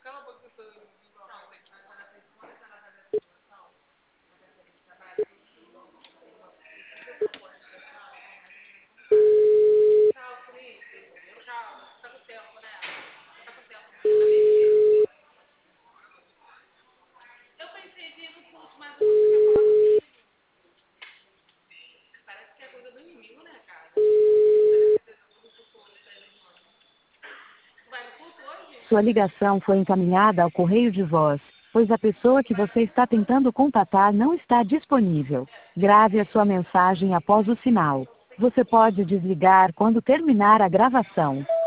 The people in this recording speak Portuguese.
Sua ligação foi encaminhada ao correio de voz, pois a pessoa que você está tentando contatar não está disponível. Grave a sua mensagem após o sinal. Você pode desligar quando terminar a gravação.